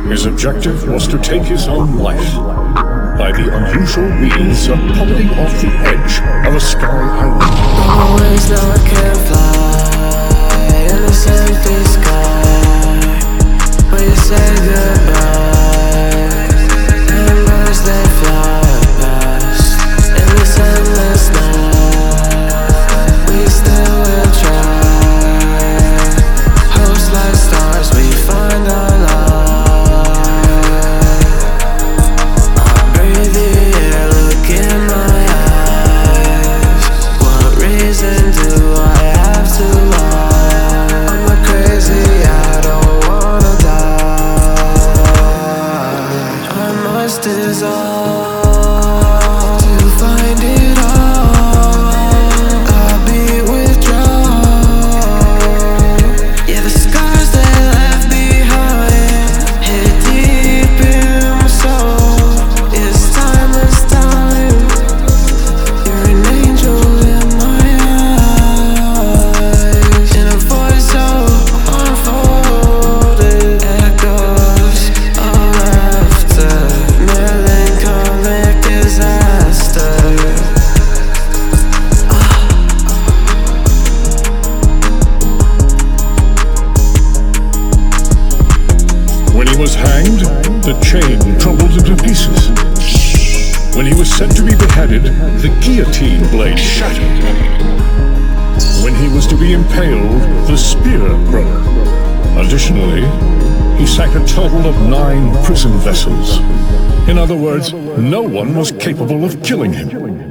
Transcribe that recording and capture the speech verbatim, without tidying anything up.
His objective was to take his own life by the unusual means of plummeting off the edge of a sky island. Always know I can't fly in this empty sky. When you say goodbye, and birds they fly past in this endless night. We still will try. Hopes like stars, we find our light. Was hanged, the chain crumbled into pieces. When he was set to be beheaded, the guillotine blade shattered. When he was to be impaled, the spear broke. Additionally, he sank a total of nine prison vessels. In other words, no one was capable of killing him.